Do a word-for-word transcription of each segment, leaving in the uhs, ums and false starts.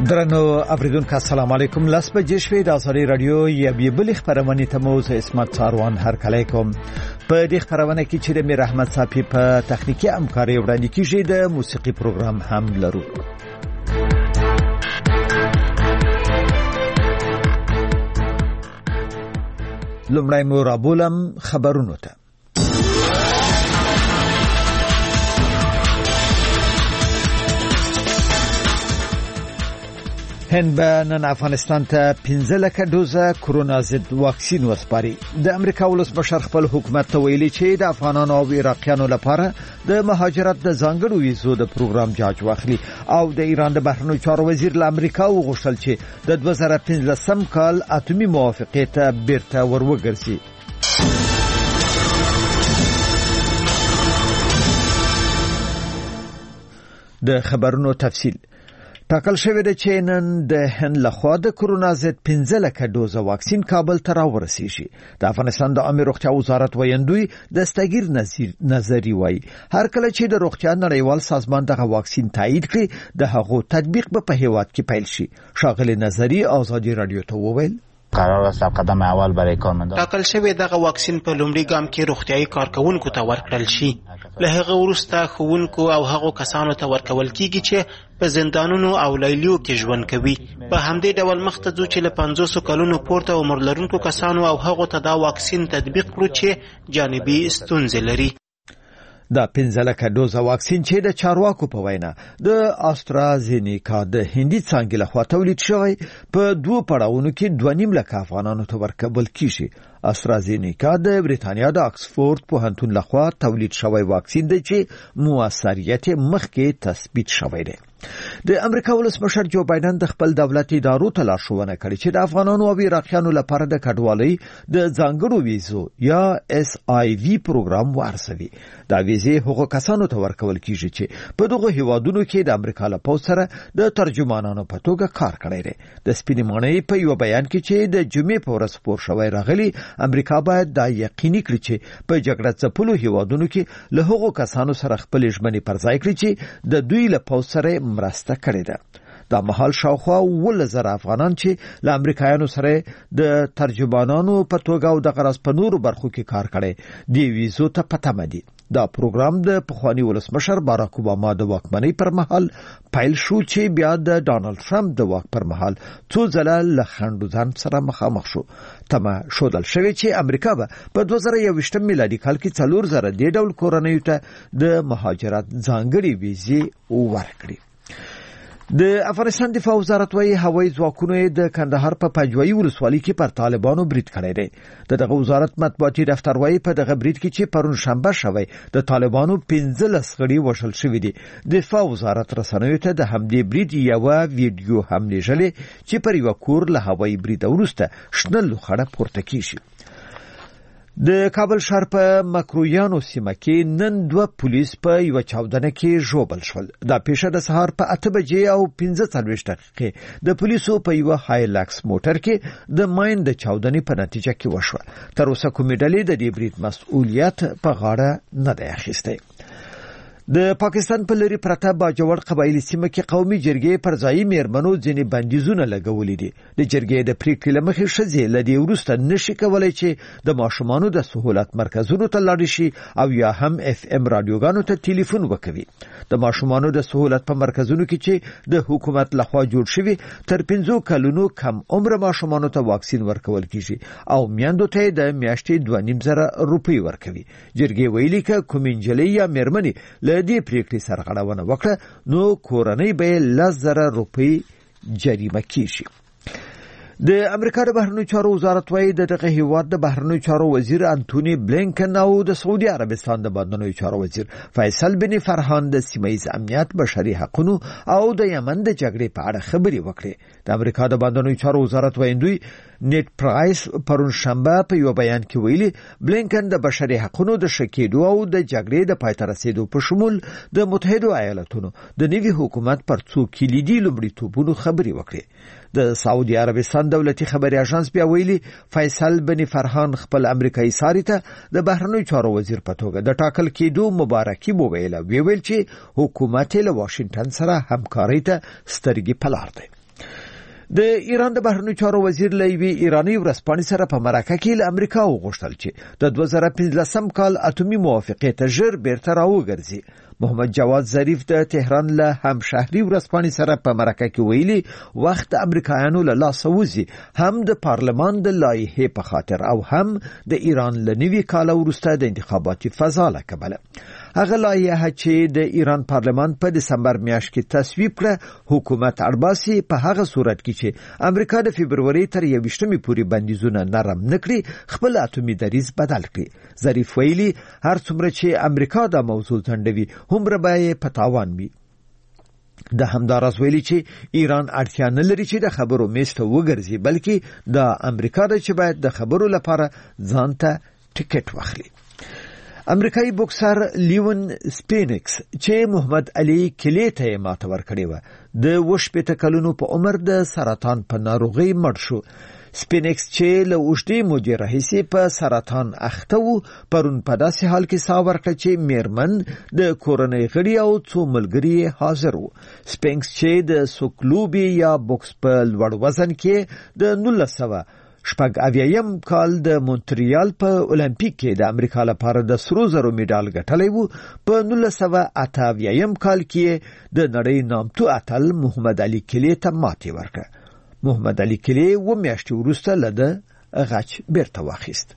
درنو اوریدونکو السلام علیکم. لاس بجې شوې د ازادي رادیو یا بل خبرونه ته مو زه اسمت څاروان هر کله کوم. په دې خبرونه کې چې د میر احمد صافي په تخنیکی همکاري وړاندې کیږي د موسیقي پروګرام هم لرو. لومړی مو رابولم خبرونه ته. هند به نن افغانستان ته پنځه لکه دوزه کرونا ضد واکسین وسپاري. د امریکا ولسمشر خپل حکومت ته ویلي چې د افغانانو او عراقیانو لپاره د مهاجرت د ځانګړو ویزو د پروګرام جاج واخلي او د ایران د بهرنیو چارو وزیر له امریکا وغوښتل چې د دوه زره پنځلسم کال اتمي موافقه ته بیرته وروګرځي. د خبرونو تفصیل ټاکل شوی دی چې نن د هند لخوا د کرونا ضد پنځه لکه دوزه واکسین کابل ته راورسیږي. د افغانستان د عامه روغتیا وزارت ویاندوی دستگیر نظری وایي هر کله چې د روغتیا نړیوال سازمان دغه واکسین تایید کړي د هغو تطبیق به په هیواد کې پیل شي. شاغلی نظری آزادی رادیو ته وویل قرار است قدم اول برای کارمندان ټاکل شوی دغه واکسین په لومړي ګام کې روغتيایي کارکونکو ته ورکړل شي. له هغه وروسته ښوونکو او هغو کسانو ته ورکول کیږي چې په زندانونو او لیلیو کې ژوند کوي. په همدې ډول مخته ځو چې له پنځوسو کلونو پورته عمر لرونکو کسانو او هغو ته دا واکسین تطبیق کړو چې جانبي ستونزې لري. دا پنځه لکه دوزه واکسین چې د چارواکو په وینا د آسترازینیکا د هندي څانګې لخوا تولید شوی په دوه پړاوونو کې دوه نیم لکه افغانانو ته ورکول کیږي. آسترازینیکا د بریتانیا د اکسفورد پوهنتون لخوا تولید شوی واکسین دی چې موثریت مخکې تثبیت شوی دی. د امریکا ولسمشر جو بایدن د خپل دولت ادارو ته لارښوونه کړې چې د افغانانو او عراقیانو لپاره د کډوالۍ د ځانګړو ویزو یا اس آی وی پروګرام وارسوي. دا ویزې هغو کسانو ته ورکول کیږي چې په دغه هیوادونو کې د امریکا له پوځ سره د ترجمانانو په توګه کار کړی دی. د سپینې ماڼۍ په یو بیان کې چې د جمعې په ورځ خپور شوی راغلی امریکا باید دا یقیني کړي چې په جګړه ځپلو هیوادونو کې له هغو کسانو سره خپل ژمنې پر ځای کړي چې د دوی له پوځ سره مرسته کړې ده. دا مهال شاوخوا ولس زره افغانان چې له امریکایانو سره د ترجمانانو په توګه او د غرض په نورو برخو کې کار کړي دی ویزو ته پته مدي. دا پروګرام د پخوانی ولسمشر باراک اوباما د واکمنۍ پر مهال پیل شو چې بیا د ډانلډ ټرمپ د واک پر مهال څو ځله له خنډو ځان سره مخامخ شو. تمه شودل شوی چې امریکا به په دوه زره یوویشتم میلادي کال کې څلور زره د ډول کورنیو ته د مهاجرت ځانګړي ویزې ورکړي. د افغانستان دفاع وزارت وايي هوایي ځواکونو د کندهار په پنجوایي ولسوالۍ کې پر طالبانو برید کړی دی. دغه وزارت مطبوعاتي دفتر وايي په دغه برید کې چې پرون شنبه شوی د طالبانو پنځلس غړي وژل شوي دي. دفاع وزارت رسنیو ته د همدې برید یو ویډیو هم لېږلی چې پر یو کور له هوایي برید وروسته شنه لوخړه پورته کیږي. د کابل ښار په مکرویانو سیمه کې نن دوه پولیس په یو چاودنه کې ژوبل شول. دا پیښه د سهار په اته بجې او پنځه څلوېښت دقیقې د پولیسو په یو هایلکس موټر کې د ماین د چاودنې په نتیجه کې وشوه. تر اوسه کومې ډلې د دې برید مسؤلیت په غاړه نه دی اخیستی. د پاکستان په لری پرته باجوړ قبایلی سیمه کې قومي جرګې پر ځای میرمنو ځینې بندیزونه لګولې دي. د جرګې د پریکړې لمخې ښځې له دې وروسته نشي کولای چې د ماشومانو د سهولت مرکزونو ته لاړ شي او یا هم اف ام رادیوګانو ته ټلیفون وکوي. د ماشومانو د سهولت په مرکزونو کې چې د حکومت لخوا جوړ شوی تر پنځو کلونو کم عمر ماشومانو ته واکسین ورکول کیږي او میندو ته د میاشتې دوه نیم زره روپۍ ورکوي. جرګې ویلي ک کومینجلې یا میرمنې له دې پریکړې سرغړونه وکړه نو کورنۍ به لس زره روپۍ جریمه کیږي. د امریکا د بهرنیو چارو وزارت وايي د دغه هیواد د بهرنیو چارو وزیر انټونی بلینکن او د سعودي عربستان د بهرنیو چارو وزیر فیصل بن فرحان د سیمه‌ییز امنیت، بشري حقوقو او د یمن د جګړې په اړه خبرې وکړې. د امریکا د بهرنیو چارو وزارت ویاندوی نیټ پرایس پرون شنبه په یو بیان کې ویلي بلینکن د بشري حقوقو د شکیدو او د جګړې د پای ته رسیدو په شمول د متحده ایالاتونو د نوي حکومت پر څو کلیدي لومړیتوبونو خبرې وکړې. د سعودي عربستان دولتي خبري اژانس بیا ویلي فیصل بن فرحان خپل امریکایي ساري ته د بهرنیو چارو وزیر په توګه د ټاکل کېدو مبارکي وویله. ویل چې حکومت له واشنگټن سره همکارۍ ته سترګې په لار دی. د ایران د بهرنیو چارو وزیر له یوې ایراني ورځپاڼې سره په مرکه کې له امریکا وغوښتل چې د دوه زره پنځلسم کال اتومي موافقې ته ژر بیرته راوګرځي. محمد جواد ظریف د تهران له همشهري ورځپاڼې سره په مرکه کې ویلي وخت امریکایانو له لاسه وځي، هم د پارلمان د لایحې په خاطر او هم د ایران له نوي کال وروسته د انتخاباتي فضا له کبله. هغه لایحه چې د ایران پارلمان په دسمبر میاشت کې تصویب کړه حکومت اړباسي په هغه صورت کې چې امریکا د فبروري تر یوویشتمې پورې بندیزونه نرم نکړي خپل اتومي دریځ بدل کړي. ظریف ویلي هر څومره چې امریکا دا موضوع ځنډوي هومره به یې په تاوان وي. د همداراز ویلي چې ایران اړتیا نه لري چې د خبرو میز ته وګرځي، بلکې د امریکا د چې باید د خبرو لپاره ځان ته ټیکټ واخلي. امریکایي بوکسر لیون سپینکس چې محمد علي کلی ته ماته ورکړې و د وشپېته کلونو په عمر د سرطان په ناروغۍ مړ شو. سپینکس چې له اوږدې مودې راهیسې په سرطان اخته و پرون په داسې حال کې ساه ورکړه چې میرمن د کورنۍ غړي او څو ملګري حاضر وو. سپینکس چې د سوکلوبي یا بوکس په لوړ وزن کې د نولس سوه شپږ اویایم کال د مونټریال په اولمپیک کې د امریکا لپاره د سرو زرو میډال ګټلی وو. په نولس سوه اته اویایم کال کې د نړۍ نامتو اتل محمد علي کلی ته ماتې ورکړه. محمد علي کلی و میاشتې وروسته له ده غچ بیرته واخیست.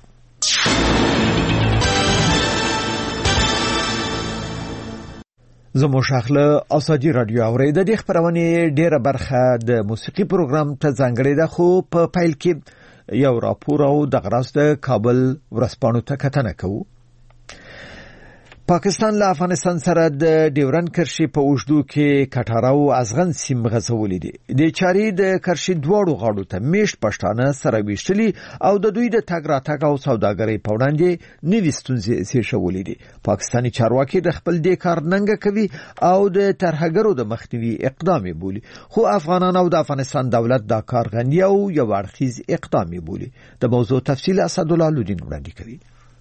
زموږ شاخله ازادي رادیو اوري د دې خبرونه ډیره برخه د موسیقي پروګرام ته ځانګړې ده، خو په فایل کې یو راپور او د غراس د کابل ورځپاڼو ته کتنه کوو. پاکستان له افغانستان سره د ډیورن کرښې په اوږدو کې کټاره او ازغن سیم غځولې دي. د چارې د کرښې دواړو غاړو ته میشت پښتانه سره ویشتلي او د دوی د تګ راتګ او سوداګرۍ په وړاندې نوې ستونزې زیږولې دي. پاکستاني چارواکي د خپل دې کار ننګه کوي او د ترهګرو د مخنیوي اقدام بولي، خو افغانان او د افغانستان دولت دا کار غني او یو اړخیز اقدام بولي. د موضوع تفصیل اسدالله لودین وړاندې کوي.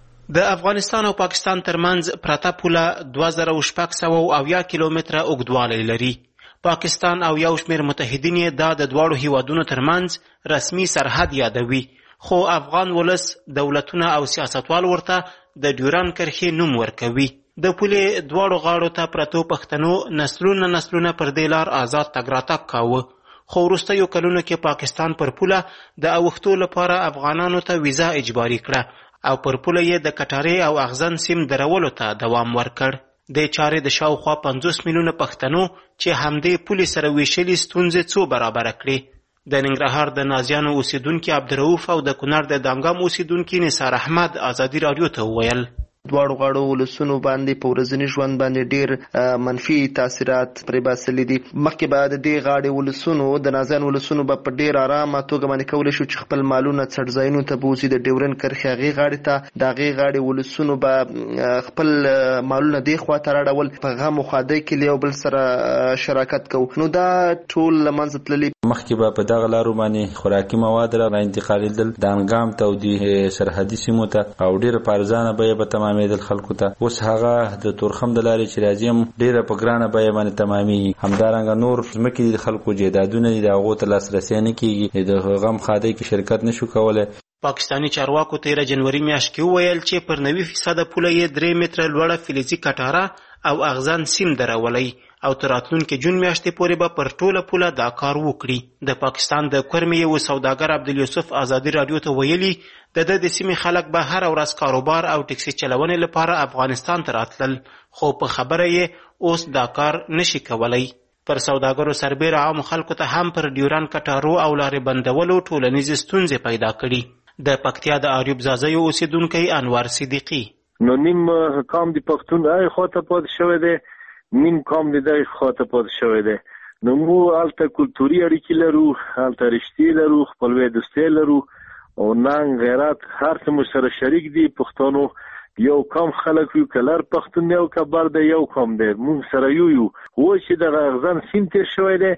د افغانستان او پاکستان ترمنځ پرته پوله دوه زره شپږ سوه اویا کیلومتره اوږدوالی لري. پاکستان او یو شمېر متحدین یې دا د دواړو هیوادونو ترمنځ رسمي سرحد یادوي، خو افغان ولس، دولتونه او سیاستوال ورته د ډیورن کرښې نوم ورکوي. د پولې دواړو غاړو ته پرتو پښتنو نسلونه نسلونه پر دې لار آزاد تګ راتګ کاوه، خو وروستیو کلونو کې پاکستان پر پوله د اوښتو لپاره افغانانو ته ویزا اجباري کړه او پر پوله یې د کټارې او اغزن سیم درولو ته دوام ورکړ. د چارې د شاوخوا پنځوس میلیونه پښتنو چې همدې پولې سره ویشلي ستونزې څو برابره کړې. د ننګرهار د نازیانو اوسیدونکي عبدالرؤف او د کونړ د دانګام اوسیدونکي نثار احمد ازادي راډیو ته وویل دواړو غاړو ولسونو باندې په ورځني ژوند باندې ډیر منفي تاثیرات پرې باسلي دي. مخکې به د دې غاړې ولسونو د نازیان ولسونو به په ډیر آرامه توګه باندې کولی شو چې خپل مالونه څړځایونو ته بوځي د ډیورن کرښې هغې غاړې ته. د هغې غاړې ولسونو به خپل مالونه دې خوا ته راړول، په غم و ښادۍ کې له یو بل سره شراکت کوو. نو دا ټول له منځه تللي. مخکې به په دغه لارو باندې خوراکي مواد را انتقالېدل دانګام ته او د سرحدي سیمو ته او ډېره په ارزانه بیه به تمامېدل خلکو ته. اوس هغه د تورخم د لارې چې راځي هم ډېره په ګرانه بیه باندې تمامېږي. همدارنګه نور ځمکې د خلکو جایدادونه دي، د هغو ته لاسرسی نه کېږي، د غم ښادۍ کې شرکت نه شو کولی. پاکستاني چارواکو تیره جنوري میاشت کې وویل چې پر نوي فیصده پوله یې درې متره لوړه فلزي کټاره او اغزن سیم درولۍ او تر راتلونکي جون میاشتې پورې به پر ټوله پوله دا کار وکړي. د پاکستان د کورمې یو سوداګر عبدالیوسف ازادي راډیو ته ویلي د ده د سیمې خلک به هره ورځ کاروبار او ټکسي چلونې لپاره افغانستان ته راتلل، خو په خبره یې اوس دا کار نشي کولی. پر سوداګرو سربیره عامو خلکو ته هم پر ډیورن کټارو او لارې بندولو ټولنیزې ستونزې پیدا کړي. د پکتیا د آریوب زازیو اوسیدونکی انوار صدیقي نو نیم قام د پښتون هغه خواته پاتې شوی دی، نیم قام د دغه خواته پاتې شوی دی. نو موږ هلته کلتوري اړیکې لرو، هلته رشتې لرو، خپلوۍ دوستۍ لرو او ننګ غیرت هر څه موږ سره شریک دي. پښتانو یو قام خلک یو، کلر پښتون یو کبر دی، یو قام دی، موږ سره یو یو. و چې دغه اغزن سیم تېر شوی دی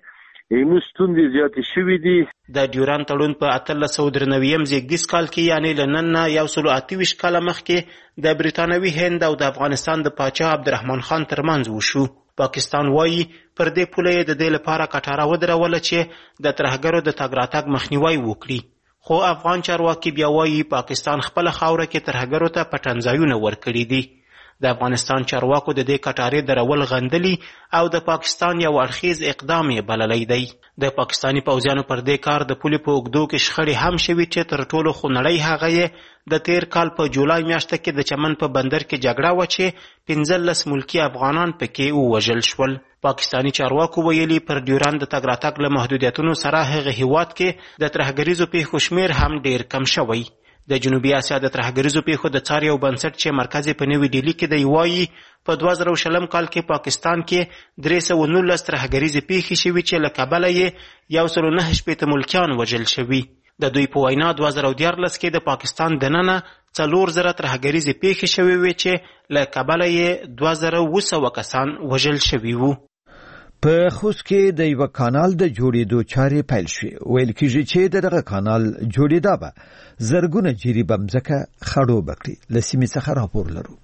ایمو ستونزې زیاتې شوې دي. د ډیورند تړون په اتلس سوه درې نوي زیږدیز کال کې یعنې له نن نه یو سل اته ویشت کاله مخکې د برټانوي هند او د افغانستان د پاچا عبدالرحمن خان ترمنځ وشو. پاکستان وایي پر دې پوله یې د دې لپاره کټاره ودروله چې د ترهګرو د تګ راتګ مخنیوی وکړي. خو افغان چارواکي بیا وایي پاکستان خپله خاوره کې ترهګرو ته پټنځایونه ورکړي دي. د افغانستان چارواکو د دې کټارې درول غندلي او د پاکستان یو اړخیز اقدام یې بللی دی. د پاکستاني پوځیانو پر دې کار د پولې په اوږدو کې شخړې هم شوي چې تر ټولو خونړۍ هغه یې د تیر کال په جولای میاشته کې د چمن په بندر کې جګړه وه چې پنځلس ملکي افغانان پکې ووژل شول. پاکستاني چارواکو ویلي پر ډیورند د تګ راتګ له محدودیتونو سره هغه هیواد کې د ترهګریزو پیښو شمیر هم ډیر کم شوی. د جنوبي اسیا د ترهګریزو پیښو د څار یو بنسټ چې مرکز یې په نوي ډیلي کې دی وایي په دوه زره شلم کال کې پاکستان کې درې سوه نولس ترهګریزې پیښې شوي چې له کبله یې یو سل نهه شپېته ملکیان وژل شوي. د دوی په وینا دوه زره دیارلس کې د پاکستان دننه څلور زره ترهګریزې پیښې شوي وې چې له کبله یې دوه زره اووه سوه کسان وژل شوي وو. په خوست کې د یو کانال د جوړېدو چارې پیل شوې. ویل کېږي چې دغه کانال جوړېدا به زرګونه جریبه مځکه خړوبه کړي. له سیمې څخه راپور لرو.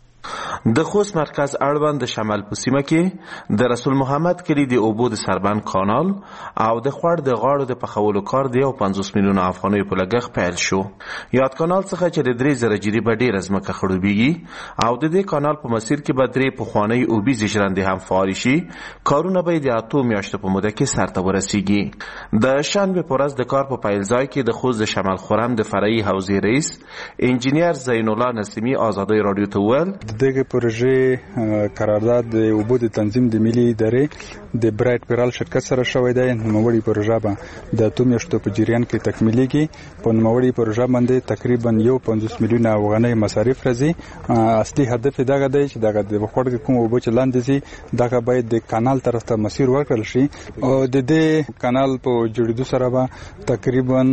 د خوست مرکز اړوند د شمال په سیمه کې د رسول محمد کلی د اوبو د سربند کانال او د خوړ د غاړو د پخولو کار د یو پنځوس میلیون افغانیو په لګښت پیل شو. یاد کانال څخه چې د درې زره جریبه ډېره ځمکه خړوبېږي او د دې کانال په مسیر کې به درې پخوانۍ اوبیزې ژرندې هم فعالې شي. کارونه به د اتو میاشتو په موده کې سرته ورسیږي. د شنبې په ورځ د کار په پیل ځای کې د خوست د شمال خرم د فرعي حوزې رئیس انجینیر زین الله نسیمی آزادۍ رادیو ته وویل دغه پروژې قرارداد د اوبو د تنظیم د ملي ادارې د برایټ پیرال شرکت سره شوی دی. نوموړی پروژه به د اتو میاشتو په جریان کې تکمیلېږي. په نوموړی پروژه باندې تقریبا یو پنځوس میلیون افغانۍ مصارف راځي. اصلي هدف دغه دی چې دغه د وخوړ کوم اوبو چې لاندې ځي دغه باید د کانال طرف ته مسیر ورکړل شي او د دې کانال په جوړېدو سره به تقریبا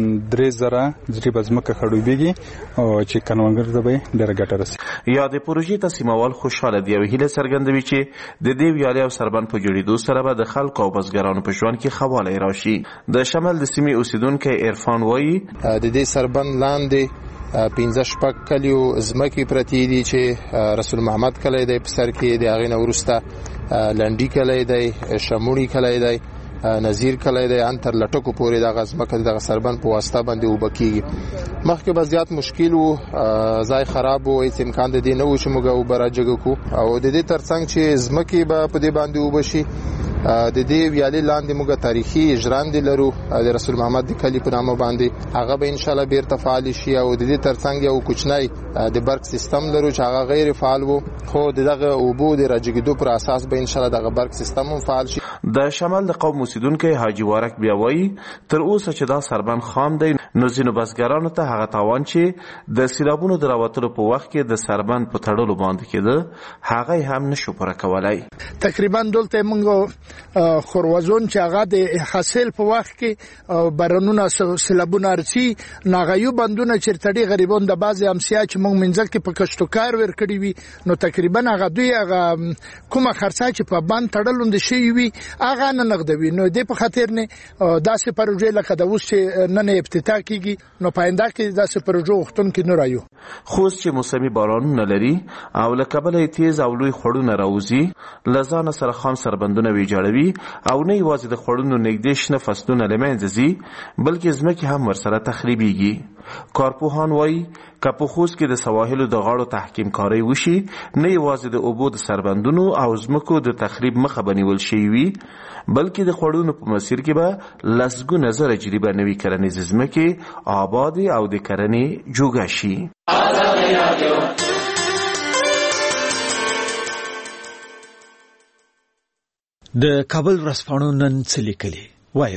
درې زره جریبه ځمکه خړوبېږي او چې کروندګر ته به ډېره ګټه رسي. یا د پروژې تصمیموال خوشحاله دي او هیله څرګندوي چې د دې ویالې او سربند په جوړېدو سره به د خلکو او بزګرانو په ژوند کې ښه والی راشي. د شمال د سیمې اوسیدونکی عرفان وایي د دې سربند لاندې پنځه شپږ کلیو ځمکې پرتې دي چې رسول محمد کلی دی په سر کې، د هغې نه وروسته لنډي کلی دی، شموړي کلی دی، نظیر کلی دی، ان تر لټکو پورې دغه ځمکه دغه سربند په واسطه باندې اوبه کېږي. مخکې به زیات مشکل و، ځای خراب و، هېڅ امکان د دې نه و چې موږ اوبه راجګه کړو او د دې تر څنګ چې ځمکې به په دې باندې اوبه شي. د دې ویالې لاندې موږ تاریخي ژرندې لرو د رسول محمد د کلي په نامه باندې، هغه به انشاءالله بیرته فعال شي او د دې ترڅنګ یو کوچنی د برق سیستم لرو چې هغه غیر فعال و، خو دغه اوبو د راجګېدو پر اساس به انشاءالله دغه برق سیستم هم فعال شي. د شمال د قوم اوسیدونکی حاجي وارک بیا وایي تر اوسه چې دا سربند خام دی نو ځینو بزګرانو ته هغه تاوان چې د سیلابونو د راوتلو په وخت کې د سربند په تړلو باندې کېده هغه هم نشو پوره کولی. تقریبا دلته موږ خوروزون چې هغه د حاصل په وخت کې بارانونه سیلابونه راځي، ناغیو بندونه چیرته غریبان د بعضې امسیا چې موږ منځل کې په کشت و کار ورکړي وي نو تقریبا هغه دوی هغه کومه خرڅه چې په بند تړلونده شوي وي هغه نه نغدوي. نو دې په خاطر نه داسې پروژې لکه د اوس چې نن افتتاح کیږي نو پاینده کې داسې پروژو غوښتونکي نه رایو. خوست چې موسمي بارانونه لري او له کبله یې تیز او لوی خوړونه راوځي، له ځانه سره خام سربندونه ویجاړوي او نه یوازې د خوړونو نږدې شنه فصلونه له منځه ځي بلکې ځمکې هم ورسره تخریبېږي. کارپوهان وایي که په خوست کې د سواحلو د غاړو تحکیم کاری وشي نه یوازې د اوبو د سربندونو او ځمکو د تخریب مخه به نیول شوې وي بلکې د خوړونو په مسیر کې به لسګونه زره جریبه نوي کرنیزې ځمکې آبادې او د کرنې جوګه شي. د کابل ورځپاڼو نن څه لیکلي وایي ورئ.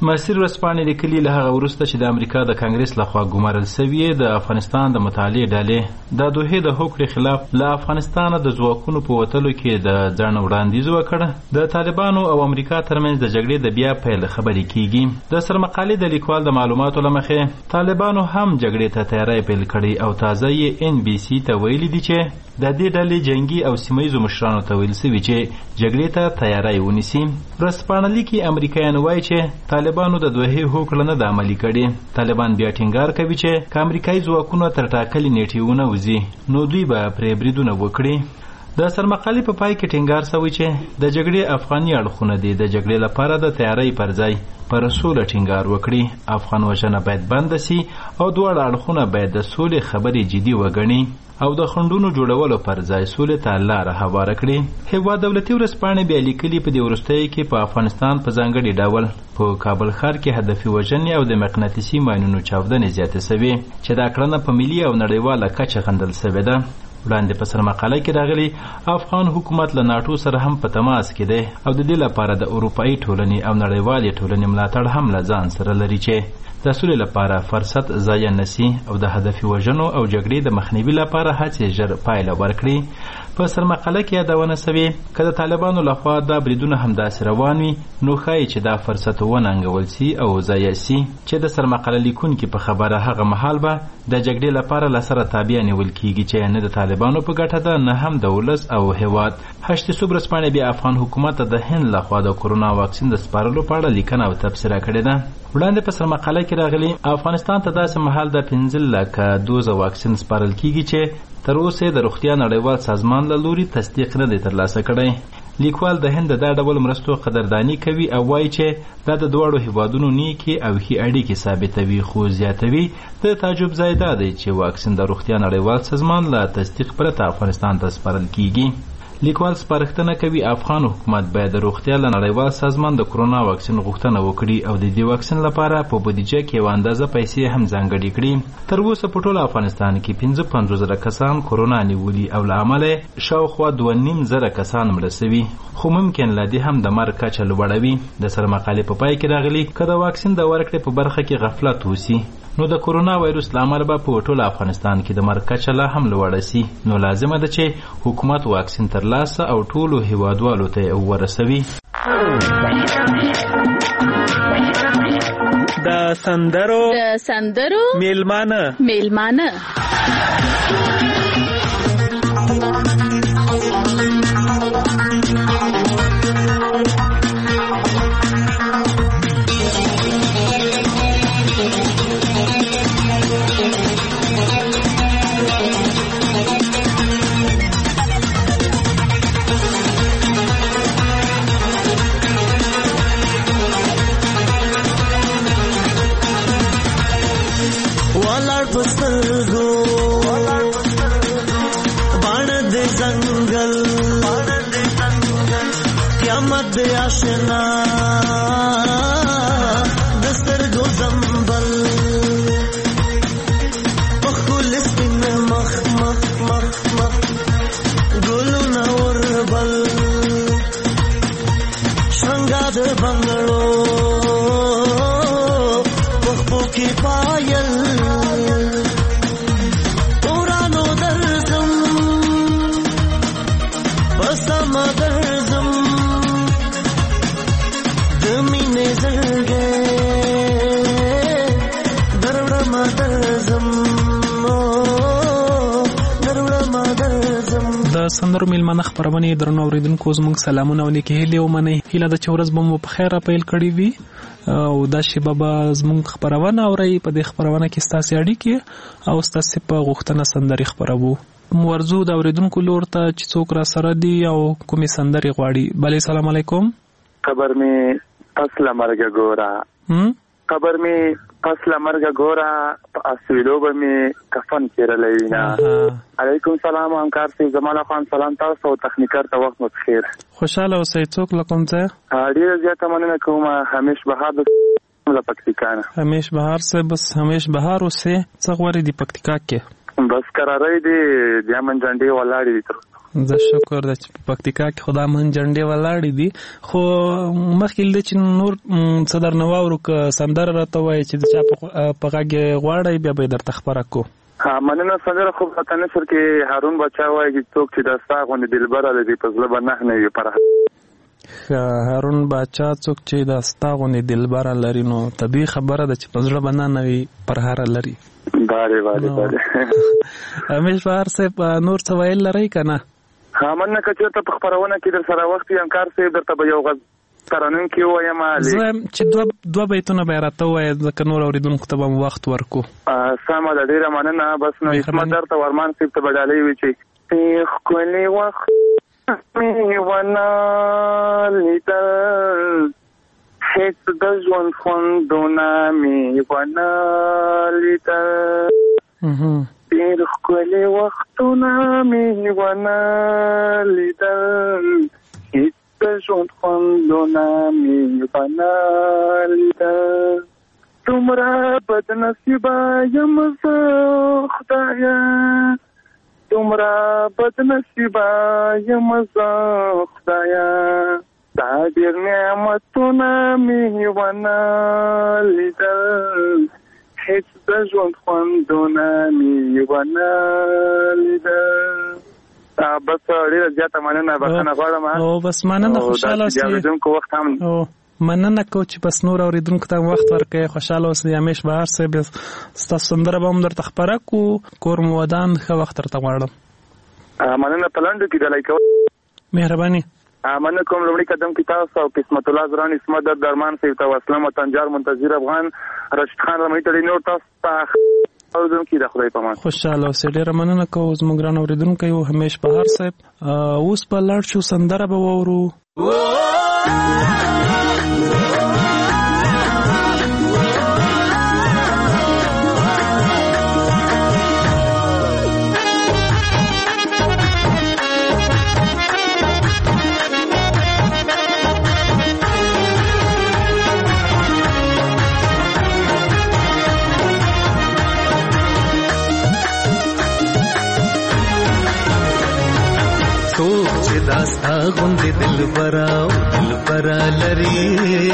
مسیر ورځپاڼې لیکلي له هغه وروسته چې د امریکا د کانګرس لخوا ګمارل شوی د افغانستان د مطالعې ډلې د دوحې د هوکړې خلاف له افغانستان د ځواکونو په وتلو کې د ځان وړاندیز وکړ. د طالبانو او امریکا ترمنځ د جګړې د بیا پیل خبرې کیږي. د سرمقالې د لیکوال د معلوماتو لمخې طالبانو هم جګړې ته تیاری پیل کړی او تازه یې ان بي سي ته ویلي دي چې د دې ډلې جنگي او سیمایي مشرانو ته ویل شوي چې جګړې ته تیاری ونیسي. ورځپاڼه لیکي امریکایان وایي چې طالبانو د دوحې هوکړه نه ده عملي کړې. طالبان بیا ټینګار کوي چې که امریکایي ځواکونه تر ټاکلې نیټې ونه وځي نو دوی به پرې بریدونه وکړي. د سرمقالې په پای کې ټینګار شوی چې د جګړې افغاني اړخونه دي د جګړې لپاره د تیاری پر ځای پر سوله ټینګار وکړي. افغان وژنه باید بند شي او دواړه اړخونه باید د سولې خبرې جدي وګڼي او د خنډونو جوړولو پر ځای سولې ته لاره هواره کړي. هیواد دولتي ورځپاڼې بیا لیکلي په دې وروستیو کې په افغانستان په ځانګړي ډول په کابل ښار کې هدفي وژنې او د مقناطیسي ماینونو چاودنې زیاتې شوې چې دا کړنه په ملي او نړیواله کچه غندل شوې ده. وړاندې په سرمقاله کې راغلي افغان حکومت له ناټو سره هم په تماس کې دی او د دې لپاره د اروپایي ټولنې او نړیوالې ټولنې ملاتړ هم له ځان سره لري چې د سولې لپاره فرصت ضایع نشي او د هدفي وژنو او جګړې د مخنیوي لپاره هڅې ژر پایله ورکړي. په سرمقاله کې یادونه شوې که د طالبانو لخوا دا بریدونه همداسې روان وي نو ښایي چې دا فرصت وننګول سي او ضایع سي چې د سرمقاله لیکونکي په خبره هغه مهال به د جګړې لپاره له سره تابع نیول کیږي چې نه د طالبانو په ګټه ده نه هم د ولس او هیواد. هشت صبح ورځپاڼې بیا افغان حکومت ته د هند لخوا د کورونا واکسین د سپارلو په اړه لیکنه او تبصره کړې ده. وړاندې په سرمقاله کې راغلي افغانستان ته داسې مهال د پنځه لکه دوزه واکسین سپارل کیږي چې تر اوسه د روغتیا نړیوال سازمان له لوري تصدیق نه دی ترلاسه کړی. لیکوال د هند دا ډول مرستو قدردانی کوي او وایي چې دا د دواړو هیوادونو نیکي او ښې اړیکې ثابتوي، خو زیاتوي د تعجب ځای دا دی چې واکسین د روغتیا نړیوال سازمان له تصدیق پرته افغانستان ته سپارل کیږي. لیکوال سپارښتنه کوي افغان حکومت باید د روغتیا له نړیوال سازمان د کرونا واکسین غوښتنه وکړي او د دې واکسین لپاره په بودیجه کې یوه اندازه پیسې هم ځانګړې کړي. تر اوسه په ټول افغانستان کې پنځه پنځوس زره کسان کرونا نیولي او له امله شاوخوا دوه نیم زره کسان مړه شوي، خو ممکن لا دې هم د مرګ کچه لوړوي. د سرمقالې په پای کې راغلي که د واکسین د ورکړې په برخه کې غفلت وسي نو د کورونا وایروس له امله به په ټول افغانستان کې د مرګ کچه لا هم لوړه سي. نو لازمه ده چې حکومت واکسین ترلاسه او ټولو هیوادوالو ته ورسوي. د سندرو د سندرو میلمانه میلمانه पस्तलगो बाण दे जंगल क़यामत दे आशना दस्तर गो जंबल मखुलिस बिन मख मख मख मख गुलु नवरबल शंगाद बंगलो बखबो की पायल سندرو میلمانه خبرونه درنو اوریدونکو زموږ سلامونه او نیکه هیله ومنئ. هیله ده چې ورځ به مو په خیر پیل کړې وي او دا شیبه به زموږ خبرونه اورئ. په دې خبرونه کې ستاسې اړیکې او ستاسې په غوښتنه سندرې خپروو. ورځو د اوریدونکو لور ته چې څوک را سره دي او کومې سندرې غواړي. بلې سلام علیکم. خبر می اصله مرګ ګورا خبر می اصله مرګ ګورا اسویلو به می کفن کړلې نه. علیکم سلام همکار سي جمال خان سلام تاسو او تخنیکر ته وخت مو بخیر. خوشاله اوسئ. څوک لکم ځه ډیر زیاته مننه کوم. همیش بهار له پکتیکا نه. همیش بهار سے بس همیش بهار اوسه څه غوړي دی پکتیکا کې. بس قرارای دی د امن جنډې ولاړې دي تر زه شکر ده چې په پکتیکا کې خدا من جنډې ولاړې دي خو مخکې له چې نور څه درنه واورو که سندره راته وایي چې د چا په غږ غواړئ بیا به یې درته خپره کړو ها مننه سندره خو راته نثر کې هارون بچا وایي چې څوک چې د ستا غوندې دلبره لري په زړه به نه نه وي پر هارون بچا څوک چې د ستا غوندې دلبره لري نو طبیعي خبره ده چې په زړه به نه نه وي پرهاره لري بله بله بله همیش بهر صاحب نور څه ویل لرئ که نه ها مننه که چېرته په خپرونه کې در سره وخت وي همکار صاحب درته به یو غږ ترنم کې ووایم زه چې دوه دوه بیتونه به یې راته ووایه ځکه نور اورېدونکو ته به مو وخت ورکړو سمه ده ډېره مننه بس نو عصمت درته ورمان صاحب ته به ډالۍ وي چې ښکلې وخت مې ونه لیدل هېڅ د ژوند خوندونه مې ونه لیدل ډېر ښکلي وختونه مې ونه لیدل هېڅ د ژوند خوندونه مې ونه لیدل دومره بدنصیبه یم زه خدایه دومره بدنصیبه یم زه خدایه دا ډېر نعمتونه مې ونه لیدل هېڅ د ژوند خوندونه مې ونه لیدل بس ډېره زیاته مننه بخښنه غواړم او بس مننه خوشحاله اوسئ وخت هم مننه کو چې بس نور اورېدونکو ته وخت ورکړئ خوشحاله اوسئ همیش بهر صاحب ستاسو سندره به هم درته خپره کړو کور مو ودان ښه وخت درته غواړم مننه په لنډو کې ډالۍ کول مهرباني مننه کوم لومړي قدم کې تاسو او قسمت الله زران عصمت در درمان صاحب ته وسلم وطنجار منتظر افغان رشید خان رمې ته نور تاسو ته اورېدونکي د خدای په امان خوشحاله اوسئ ډېره مننه کوو زموږ ګران اورېدونکی یو همیش بهر صاحب اوس به لاړ شو سندره به واورو داستا غوندې دلبره او دلبره لري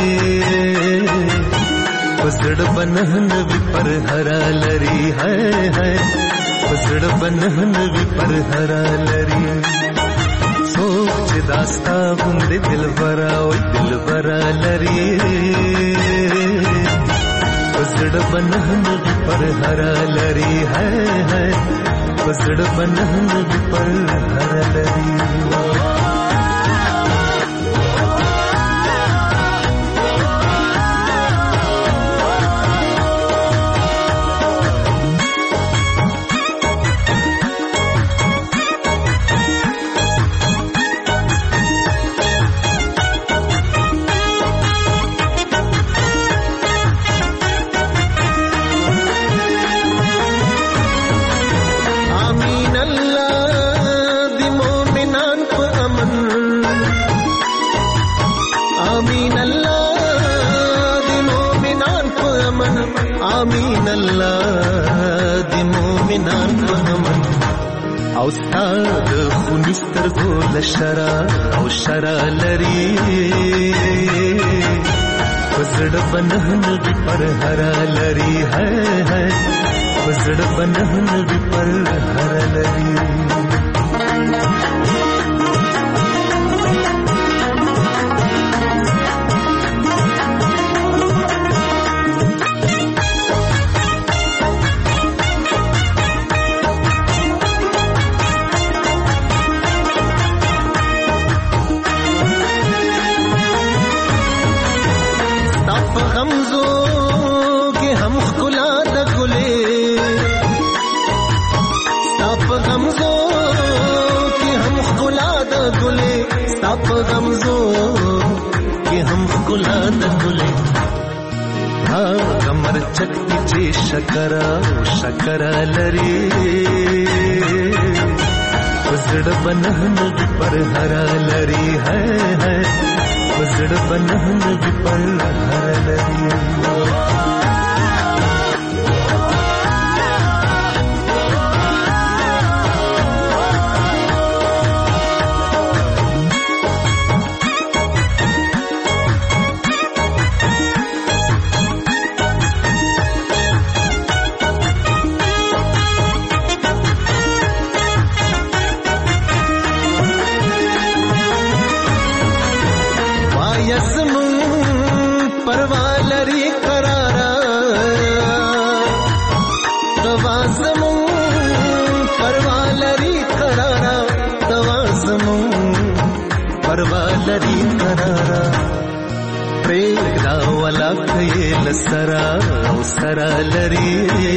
پسړ بنه نوی پر هرا لري هاي هاي پسړ بنه نوی پر هرا لري سوچ داستا غوندې دلبره او دلبره لري پسړ بنه نوی پر هرا لري هاي هاي پسړ بنه نوی پر هرا لري آمین الله دی مومنان په امن او ستاد خونستر ګول شرا او شرا لري پسړ بنهن دی پر هرا لري ہے ہے پسړ بنهن دی پر هرا لري غمزو کې هم ښکلا د ګلې ها غمر چکتی چې شکر او شکر لري وزړ بنهن پر هرا لري ہے ہے وزړ بنهن پر هرا لري لري قرارا پریږدا ولاکې لسرا او سرا لري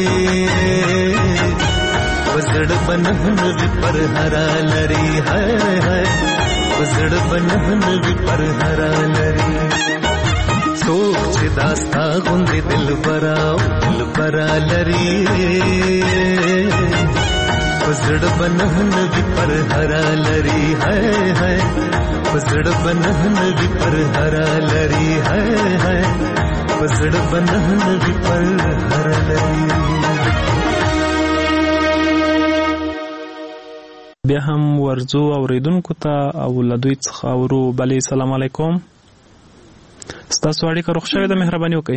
وزړ بنهن وی پر هرا لري هاي هاي وزړ بنهن وی پر هرا لري سوچ داستا غوندې دل برا دل برا لري وزړ بنهن وی پر هرا لري هاي هاي وزړ بنهن وی پر هرا لري هاي هاي وزړ بنهن وی پر هرا لري. بیا هم ورځو اوریدونکو ته او لدوی څخه اورو. بلې سلام علیکم، ستاسو اړیکه روغ شوې ده، مهرباني وکړئ.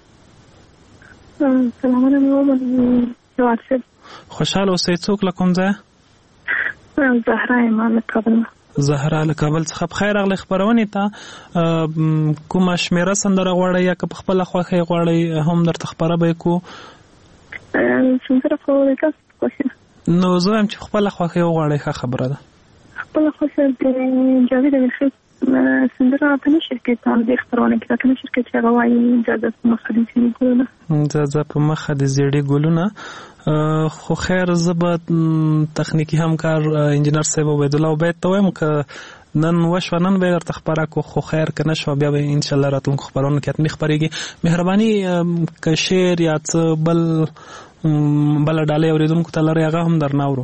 سلام علیکم. خوشحاله اوسئ. څوک له کوم ځایه؟ زهرا یم له کابل. زهرا له کابل څخه. بخیر راغلی خپرونې ته. کومه شمېره سندره غواړئ یا که په خپله خوښۍ غواړئ هم درته خپره به یې کړو؟ سندره خو تاسو خوښه. نو زه وایم چې خپله خوښۍ وغواړئ، ښه خبره ده. خپله خوښه د جاوید امیرخېل سندره په نشر کې په همدې خپرونه کې راته نشر کې چې هغه وایي ځه په مخه دې زیړي ګلونه، ځه په مخه دې زیړي ګلونه. خو خیر زه به تخنیکي همکار انجینر صاحب عبیدالله عبید ته وایم که نن وشوه نن به یې درته خپره کړو، خو خیر که نه شوه بیا به انشاءالله راتلونکو خپرونو کې حتمي خپرېږي. مهرباني که شعر یا څه بل بله ډالۍ اورېدونکو ته لرئ هغه هم درنه اورو.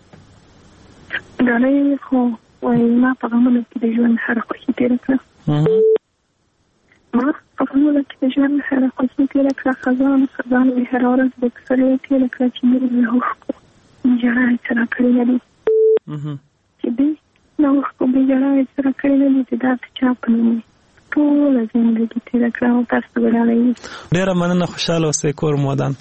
ډالۍ خو وایي ما په غمونو کې د ژوند هره خوښي تېره کړه، ما په غمونو کې د ژوند هره خوښي تېره کړه، خزان خزان مې هره ورځ د پسرلي تېره کړه، چې مې له اوښکو ژړا یې څه راکړې نه دي، چې دې له اوښکو بې ژړا یې څه راکړې نه دي، چې دا د چا په نوم ټوله زندګي تېره کړه. او تاسو ته به ډالۍ وي. ډېره مننه، خوشحاله اوسئ، کور مو ودان.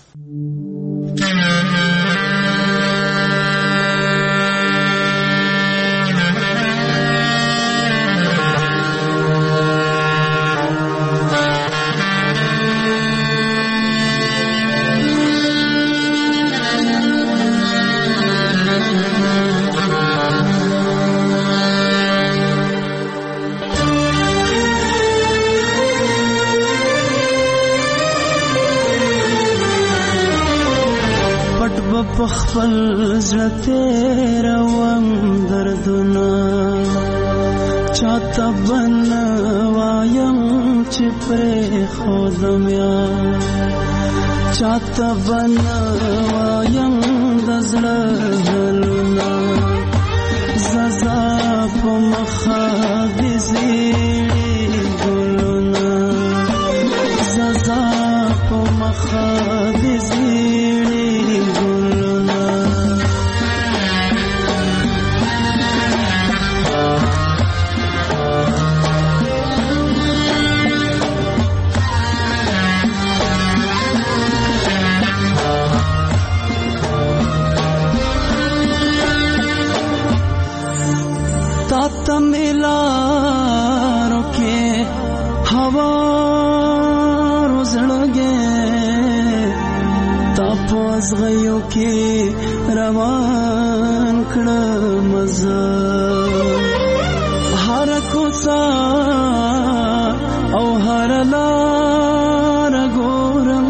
خپل زړه تېروم دردونه، چاته به نه وایم چې پرېښودم یا چاته به نه وایم د زړه حالونه، زه ځه په مخه دې زیړي ګلونه، زه ځه په مخه دې زیړي ګلونه. تا ملارو کې هوارو زړګې، تا پوز غيو کې روان کړم زه، هر کوڅه او هر لار ګورم،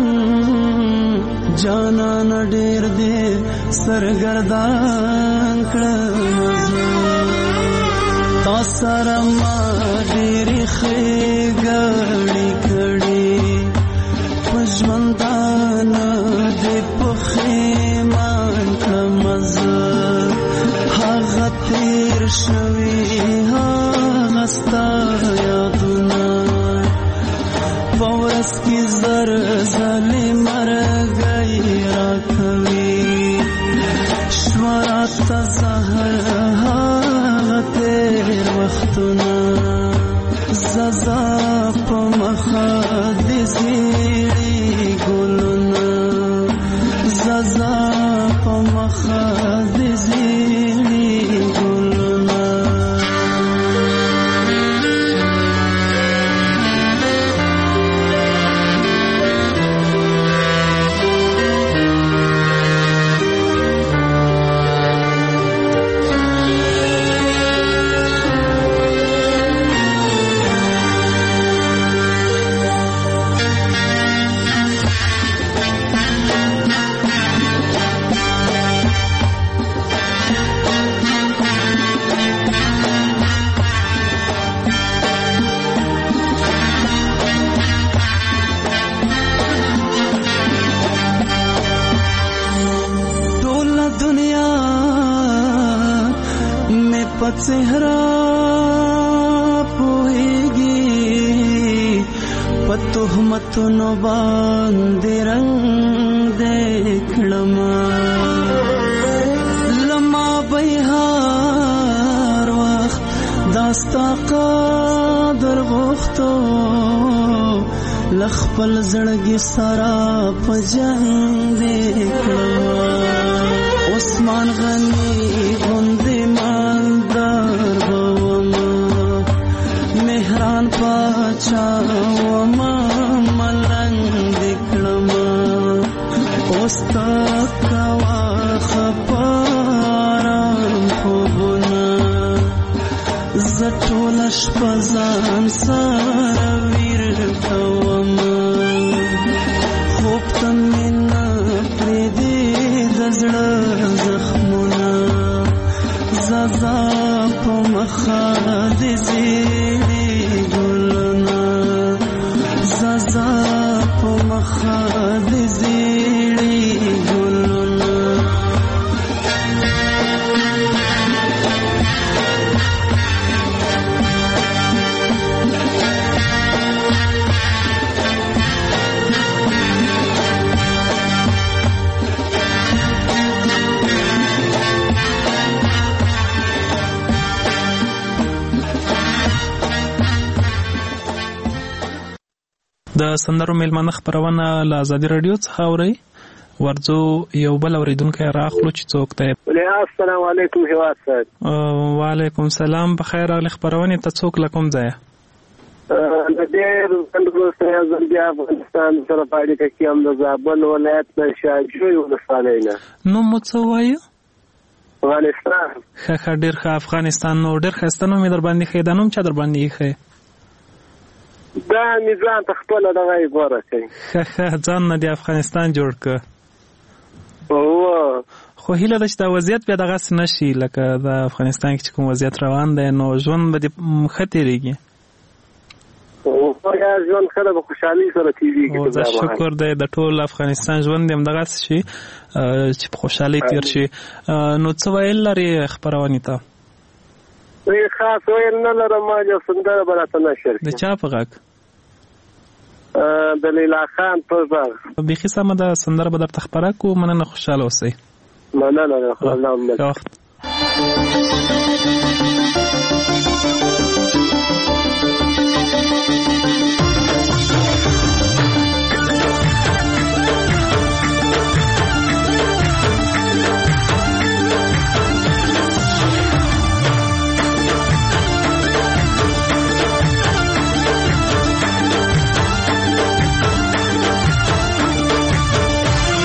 جانان ډېر دې سرګردان کړم زه، تا سره ما ډېرې ښېګڼې کړې، په ژوندانه دې پښېمان کړم زه، هغه تېر شوي هغه ستا یادونه، په ورځ کې زر ځلې مرګی راکوي، شوه راته زهر هغه تېر وختونه، زه ځه په مخه دې زیړي ګلونه، زه ځه په مخه دې زیړي ګلونه. چهرہ پوہیگی پتہمتنو باندې رنگ دیکھڑما لما بیہار وقت داستا قادر غختو لخپل زړګي سارا پجنګ دیکھړما عثمان غنی غوندې مالدار بوما مهران پاچا وما ملنګ دیکھړما اوستا کوا خپارم خوبنا زټول شپزان سره ویر کوما خوب تمنا پردې دزړه زخمونه زازا په مخه د زیړې ګلونه زازا په مخه د زیړې ګلونه د سندرو میلمانه خبرونه له ازادي رادیو څخه اوري ورځو یو بل اوریدونکو راخلو چې څوک دی. السلام علیکم هیواد صاحب. وعلیکم سلام. بخیر راغلی. خبرونه ته څوک لکم ځای؟ د ډېر څنګه ځل بیا افغانستان سره پاړې کې هم د زابل ولایت د شاجوی ولسوالۍ نه. نو مو څه وایو؟ افغانستان. ښه ډېر ښه. افغانستان نو ډېر ښایسته نوم یې در باندې ښه. دا نوم چا در باندې ښه؟ دا میزان ته خپل دغه غوړه کوي. ښه ښه ځان نه دی افغانستان جوړ ک. او خو هیله ده چې دا وضعیت بیا دغه نشي لکه د افغانستان کې کوم وضعیت روان دی نو ژوند به دې ښه تېرېږي. او یا ژوند سره به خوشحالي سره تېرېږي. دا شکر دی د ټول افغانستان ژوند دې همدغسې شي چې په خوشحالۍ تېر شي. نو څه ویل لرې خپرونې ته؟ خاص ویل نه لرم. ما یو سندره به راته نشر کړي. د چا په غږ؟ د لیلا خان په غږ. بیخي سمه ده. سندره به درته خپره کړو. مننه. خوشحاله اوسئ. مننه. الله وخت.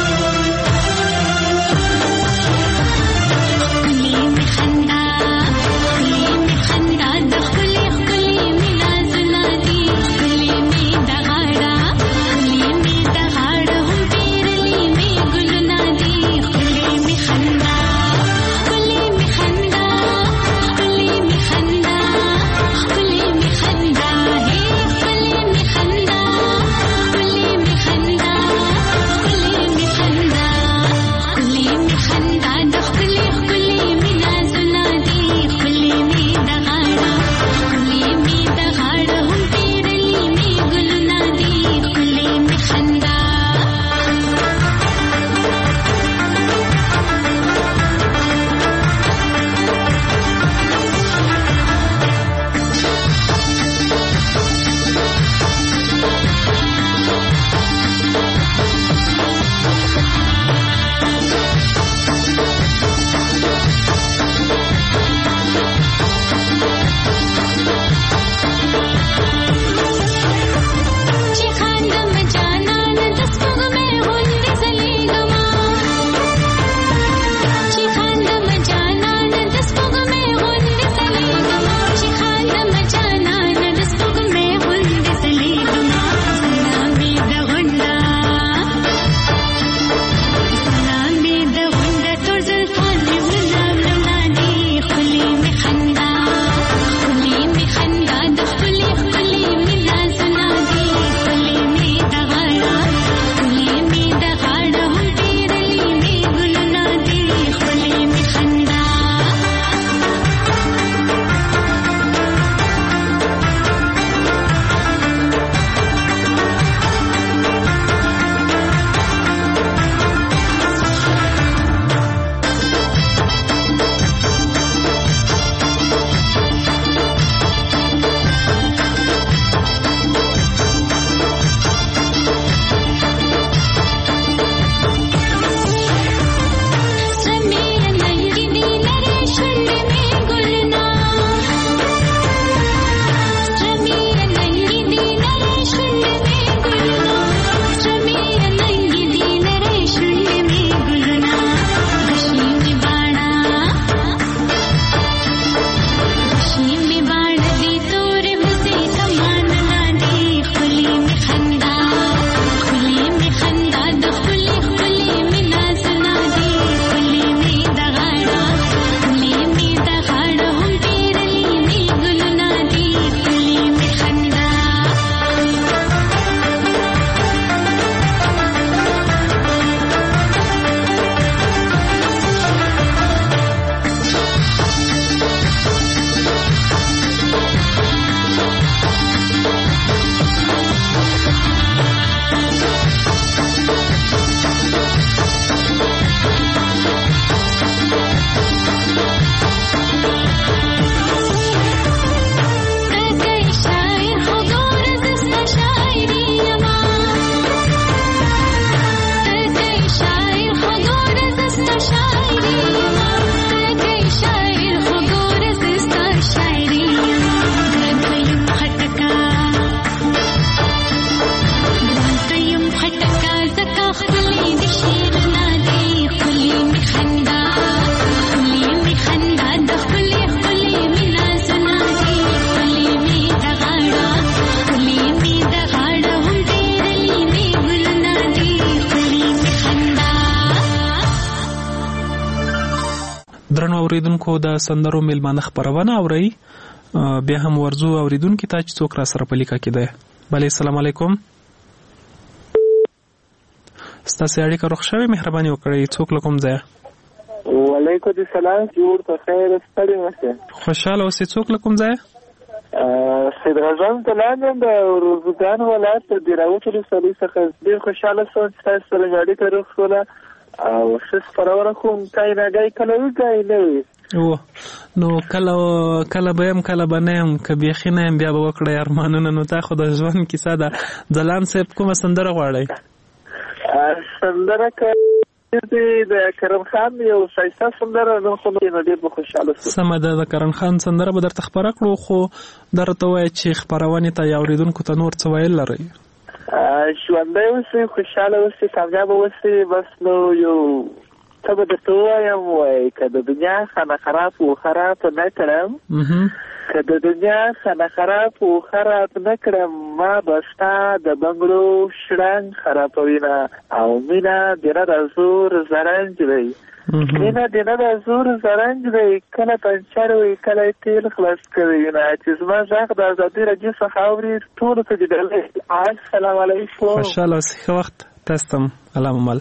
خندا اوریدونکو د سندرو میلمانه خبرونه اوري. بیا هم ورزو اوریدونکو ته چې څوک را سره په لیکه کې ده. بله السلام علیکم. ستاسو اړیکه روغ شوې، مهرباني وکړئ. څوک له کوم ځایه؟ وعلیکم السلام. جوړ په خیر ستړي مشه. خوشاله اوسئ. څوک له کوم ځایه؟ سید غزان تلان د روزګان ولایت د راوټ ولسوالۍ څخه ډېر خوشاله شوم چې تاسو سره اړیکه روغ شوله او ښه خپرونه کوم. کای نګای کله وي کای نه وي. او نو کله کله به هم کله به نه هم که بیخي نه هم بیا به وکړئ ارمانونه. نو تا خو د ژوند کیسه ده. ځلان صاحب کومه سندره غواړئ؟ سندره که د کرم خان یو ښایسته سندره نو خو نو ډېر به خوشحاله شو. سمه ده. د کرم خان سندره به درته خپره کړو، خو درته ووایه چې خپرونې ته یا اورېدونکو ته نور څه ویل لرئ؟ ژوندی اوسئ، خوشحاله اوسئ، کامیابه اوسئ. بس نو یو څه به درته ووایم، وایي که د دنیا خانه خراب و خراب نه کړم، که د دنیا خانه خراب و خراب نه کړم، ما به ستا د بنګړو شړنګ خرابوینه. او مینه د نه د زور زرنج دی، مینه د نه د زور زرنج دی. کله پنچر وي کله تیل خلاص کوي. چې زما غږ د ازادي راډیو څخه اوري ټولو ته دې ډالۍ. السلام علیکم. خوشحاله اوسئ. ښه وخت. تاسو ته هم الله ممل.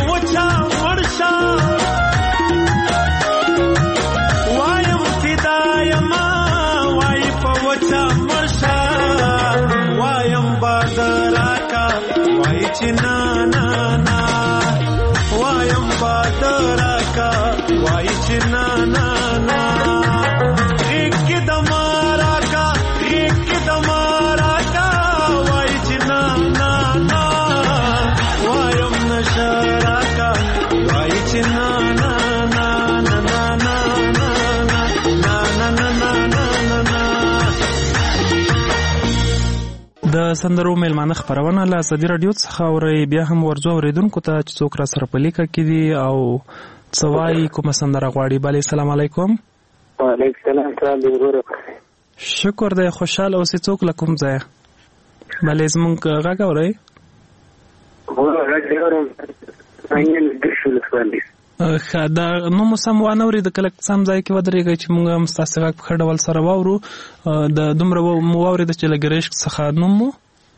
Why am I چې نا نا نا وایم بادرا کا وای چې نا نا نا ایک دمارا کا ایک دمارا کا وای چې نا نا نا وایم نشرا کا وای چې نا نا نا نا نا نا نا نا نا نا نا د سندرو میلمانه خبرونه له ازادي رادیو څخه اوري بیا هم ورځو اوریدونکو ته چې څوک را سره په لیکه کې دي او څوای کوم سندره غواړي. بله السلام علیکم. وعلیکم السلام ورحمت شکر دی خوشاله اوسې څوک له کوم ځای. بله زمونږ غږ اورئ؟ هو غږ اورم انګل ګرشل سوالي ښه دا نو مو سم وانه اورېده کله سم ځای کې ودرېږئ چې مونږ هم ستاسې غږ په ښه ډول سره واورو. د دومره مو واورېده چې له ګرشک څخه نوم مو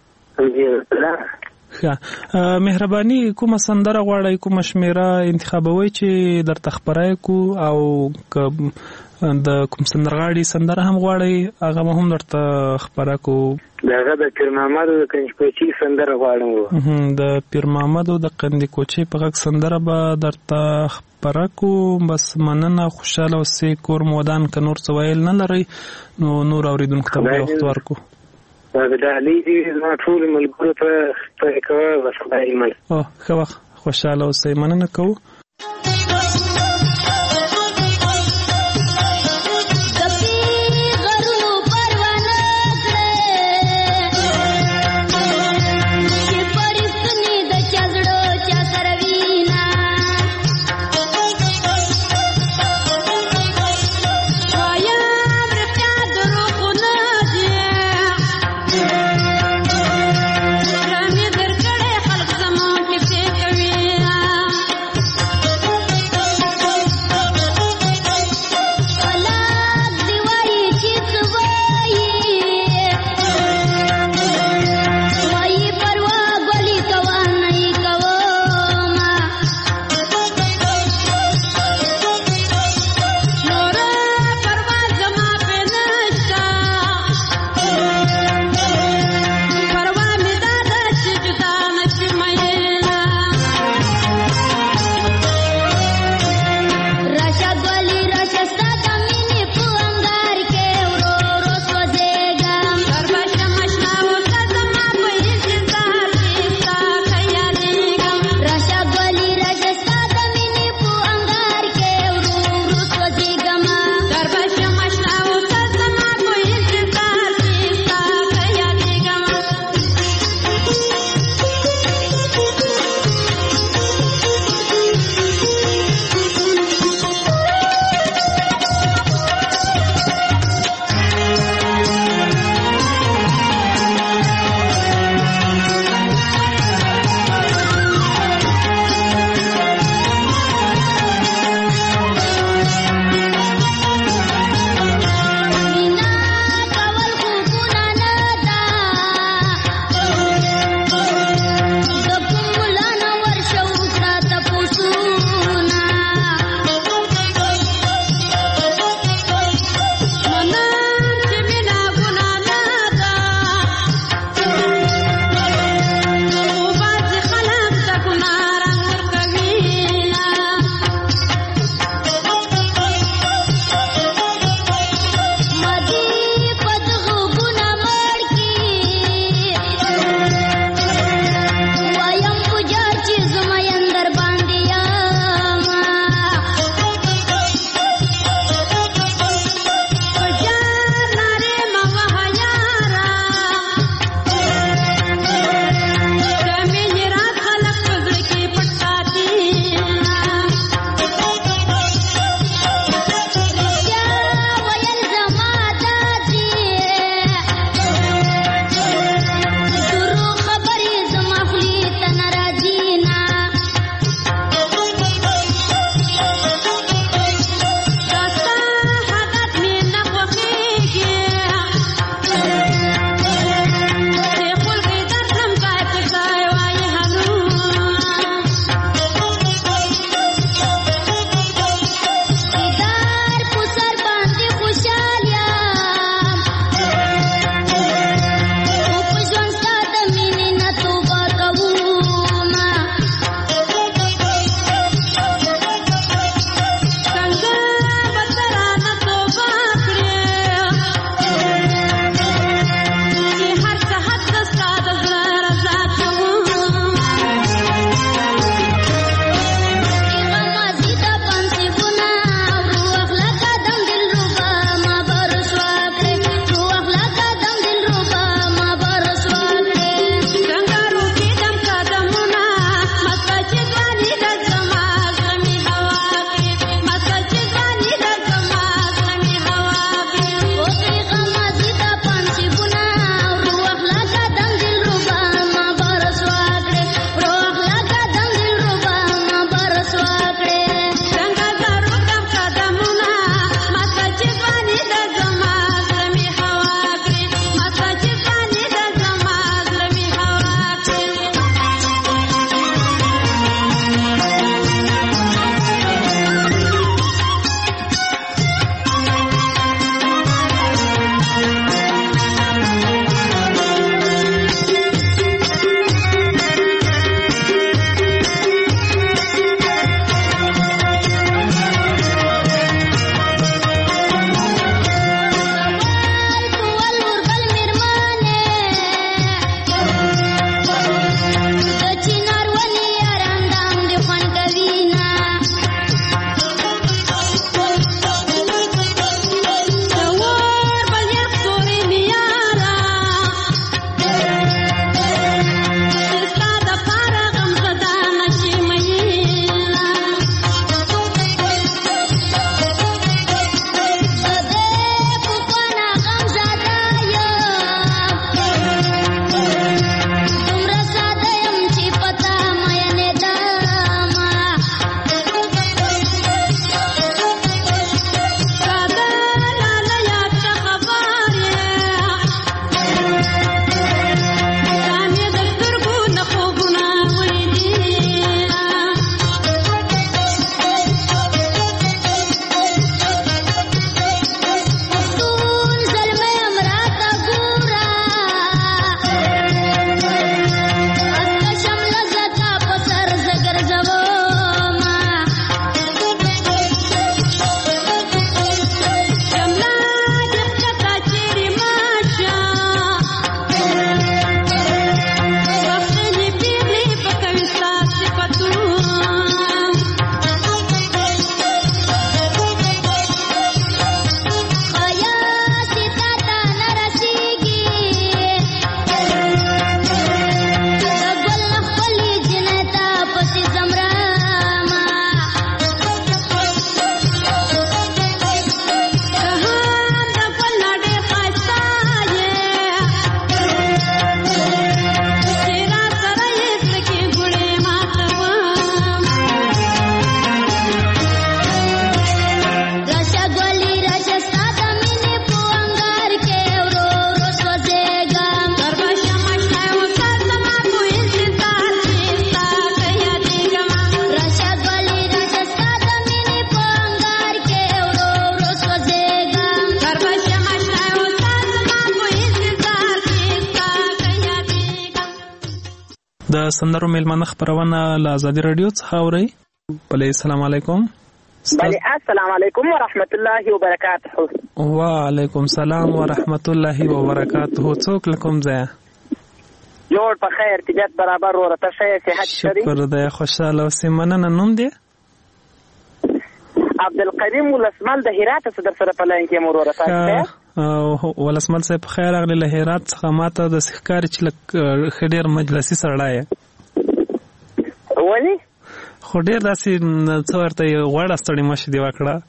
ښه مهرباني کومه سندره غواړئ کومه شمېره انتخابوئ چې درته خپره یې کړو او که د کوم سندرغاړي سندره هم غواړئ هغه به هم درته خپره کړو. د هغه د پیر محمد د قندیکوچي سندره غواړم. د پیر محمد د قندیکوچي په غږ سندره به درته خپره کړو. بس مننه خوشحاله اوسئ. کور مو ودان که نور څه ویل نه لرئ نو نور اورېدونکو ته به وخت ورکړو. د علي دې زما ټولو ملګرو ته خپرې کوه بس خدای ایمان. ښه وخت خوشحاله اوسئ. مننه کوو. د سندرو میلمانه خبرونه له آزادي رادیو څخه اورئ. بله السلام علیکم. بله السلام علیکم ورحمت الله وبرکاته. وعلیکم سلام ورحمت الله وبرکاته. څوک له کوم ځایه؟ جوړ په خیر، طبیعت برابر، ورته ښه صحت شری؟ شکر دی، خوشاله اوسې. مننه. نوم دی عبدالقدیم ولسمل د هرات څخه در سره په لاین کې مور ورته. ولسمل صاحب په خیر راغلی. له هرات څخه ماته د ښکاري چې لږ ښه ډېر مجلسي سړی یې. ولې؟ خو ډېر داسې څه ورته غوړه ستړې مشې دې وکړه.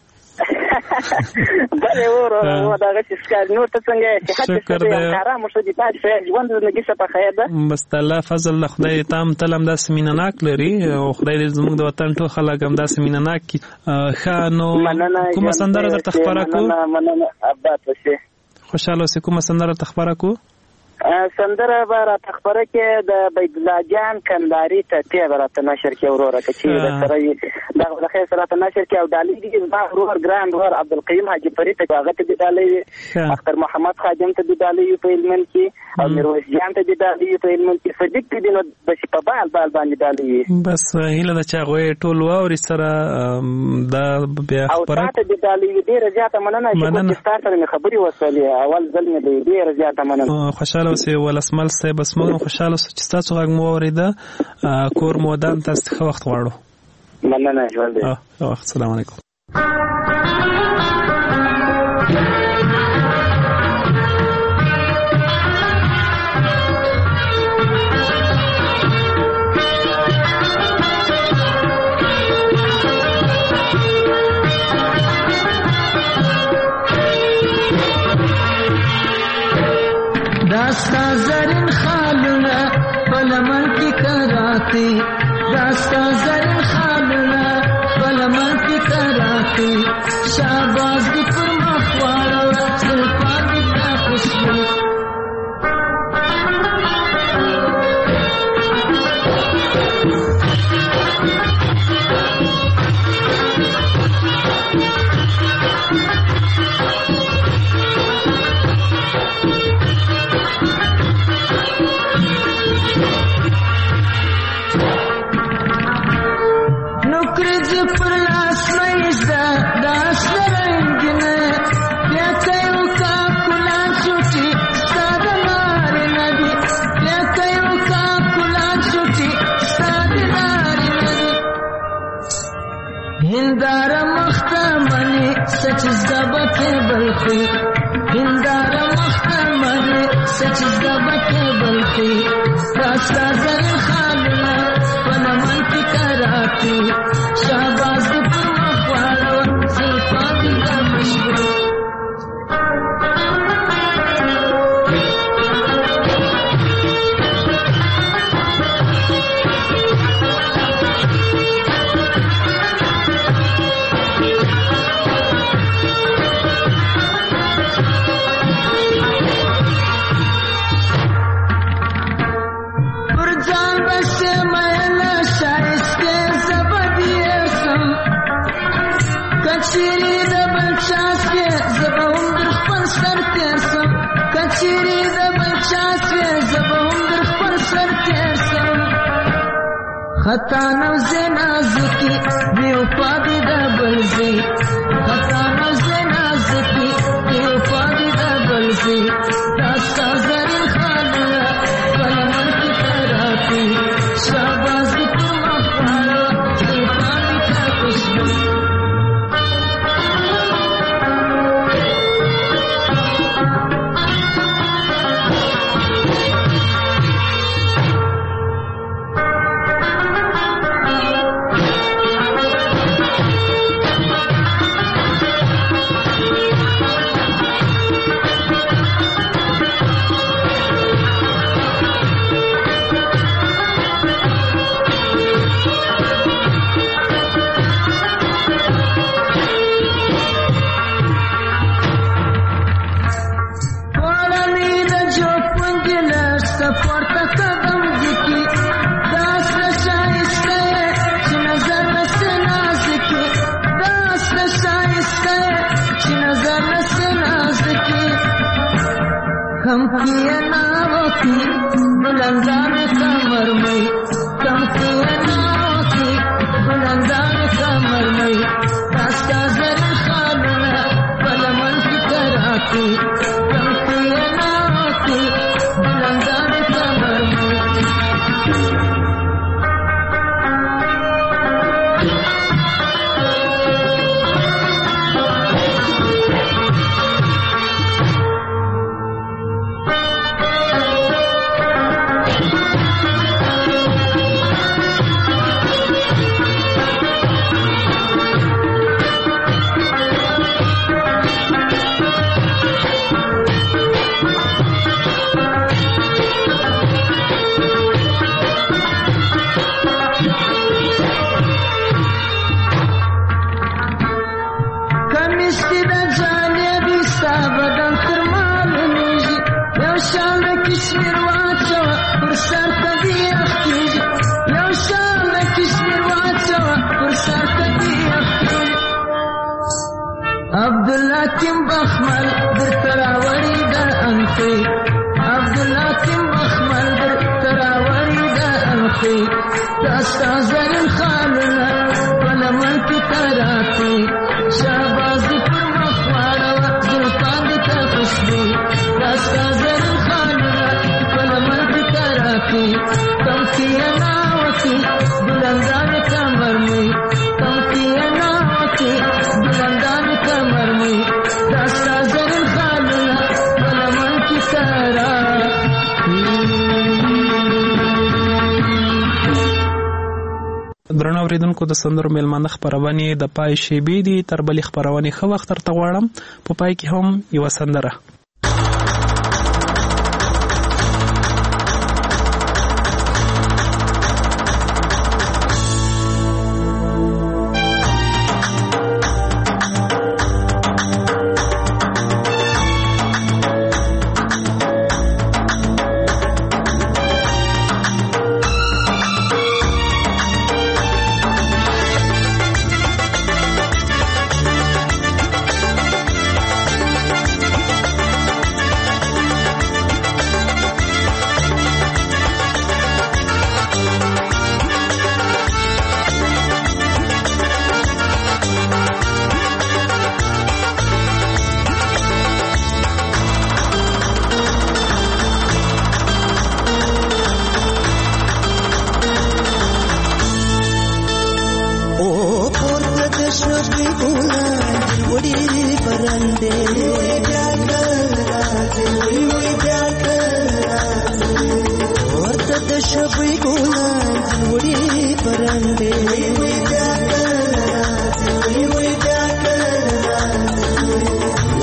بلې ورو دغسې ښکاري. نور ته څنګه یې؟ صحت دې ښه دی؟ ارامه ښه دي؟ پاتې ښه ژوند زندګي ښه په خیر ده؟ بس د الله فضل له خدای تام تل هم داسې مینه ناک لري او خدای دې زموږ د وطن ټول خلک هم داسې مینه ناک کړي. ښه نو کومه سندره درته خپره کړو؟ مننه اباد اوسې. خوشحاله اوسې. کومه سندره درته خپره کړو؟ سندره به راته خپره کې د بیدالله جان کندهاري ټپې به راته نشر کې وروره که چیرې درسره یې دغه د خیر سره راته نشر کې. او ډالۍ دي زما ورور ګران ورور عبدالقیوم حاجي فرید ته هغه ته دې ډالۍ وي، اختر محمد خادم ته دې ډالۍ وي په هلمند کې، او میرویس جان ته دې ډالۍ وي په هلمند کې، صدیق ته دې نو داسې په بال بال باندې ډالۍ وي. بس هیله ده چې هغوی ټول واوري سره دا بیا خپره. او تا ته دې ډالۍ وي. ډېره زیاته مننه چې ستا سره مې خبرې وشولې. اول ځل مې دی. ډېره زیاته مننه. خوشحاله اوسې ولسمل صاحب. بس موږ هم خوشحاله اوسو چې ستاسو غږ مو واورېده. کور مو ودان، تاسو ته ښه وخت غواړو. مننه. ژوند دی. ښه وخت. السلام علیکم. داستا زرین خالونه پلمن کی کراتی، داستا زرین خالونه پلمن کی کراتی، شاباز دی پر مخوارو سلپان دی تا خوشبو. هنداره مختمنی سچز دبکه بلخی، هنداره مختمنی سچز دبکه بلخی، راستا زرین خالنا پنمن کی کراتی، شہباز دی پر مخوارو زلفان دی دا مشبو. کچری د بلچاس کې زبهم در خپل سر تیر سم، کچری د بلچاس کې زبهم در خپل سر تیر سم، خطا نوزه نازکی دیو پادی د بلزی، خطا نوزه نازکی دیو پادی د بلزی، داستا زرین خالنا کلمن کی تراتی، شاباز دی پر مخوارو زلفانی تا خوشبو. हम किए नावती बुलंदा में कमर में راکی داستا زرین خانونه پلمن کی تراکی شابازی پر مخوارا زلطان دی تا خوشبو داستا زرین خانونه پلمن کی تراکی توکی ناوکی بلندان کمر می توکی ناوکی بلندان کمر می داستا زرین خانونه پلمن کی تراکی. درنو اوریدونکو د سندرو میلمانه خبرونه د پای شیبې دي تر بلې خبرونه خو وخت تر غواړم په پای کې هم یو سندره.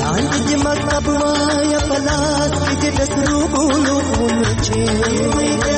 Abwaya palat ki de sru bulu unche